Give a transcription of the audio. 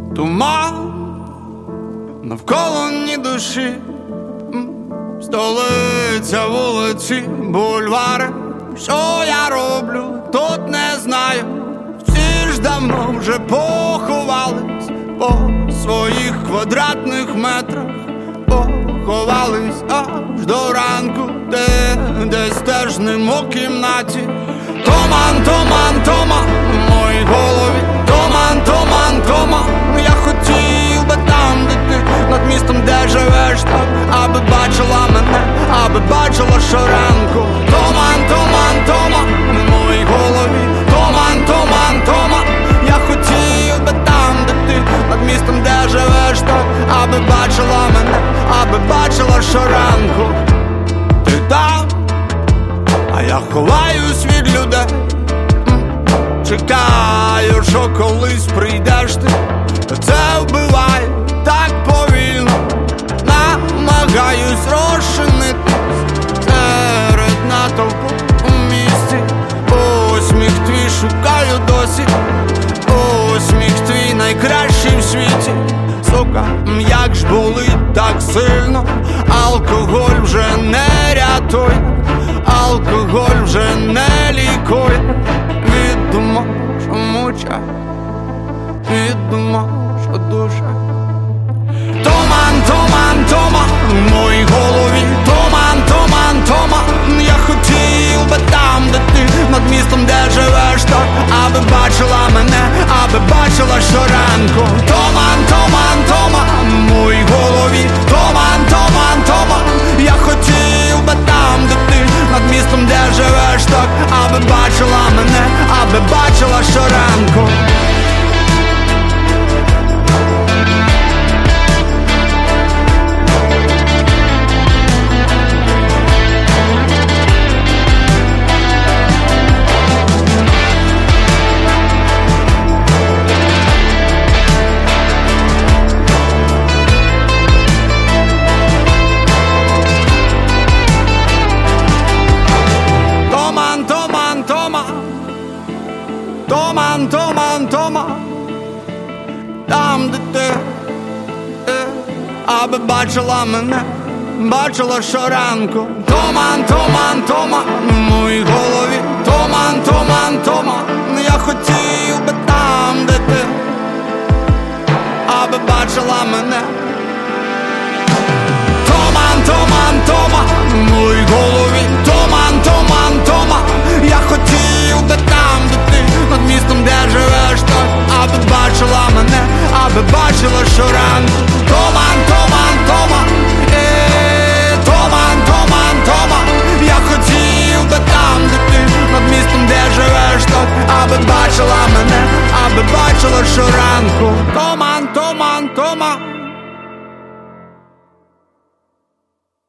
Туман навколо ні душі, столиця, вулиці, бульвари. Що я роблю, тут не знаю. Всі ж давно вже поховались по своїх квадратних метрах, поховались аж до ранку, десь теж ним у кімнаті. Туман, туман, туман в моїй голові. Туман, туман, туман. Я хотів би там, де ти, над містом, де живеш так, аби бачила мене, аби бачила щоранку. Туман, туман, туман в моїй голові. Туман, туман, туман. Я хотів би там, де ти, над містом, де живеш так, аби бачила мене, аби бачила щоранку. Ти там, а я ховаюсь від людей. Чекаю, що колись прийдеш ти. Це вбиває так повільно. Намагаюсь розчинитись серед натовпу у місті. Усміх твій шукаю досі. Усміх твій найкращий в світі. Сука, як ж болить так сильно. Алкоголь вже не рятує, алкоголь вже не лікує. Від думок, що муча, від думок, що душа. Туман, туман, туман в моїй голові. Туман, туман, туман. Я хотів би там, де ти, над містом, де живеш так, аби бачила мене, аби бачила щоранку. Туман, туман, туман в моїй голові. Туман, туман, туман. Я хотів би там, де ти, над містом, де живеш так, аби бачила мене, аби бачила щоранку. Туман, туман, туман, там, де ти, аби бачила мене, бачила щоранку. Туман, туман, туман в моїй голові. Туман, туман, туман. Я хотів би там, де ти, аби бачила мене. Туман, туман, туман в моїй голові. Туман, туман, туман. Я хотів би там, де ти, над містом, де живеш.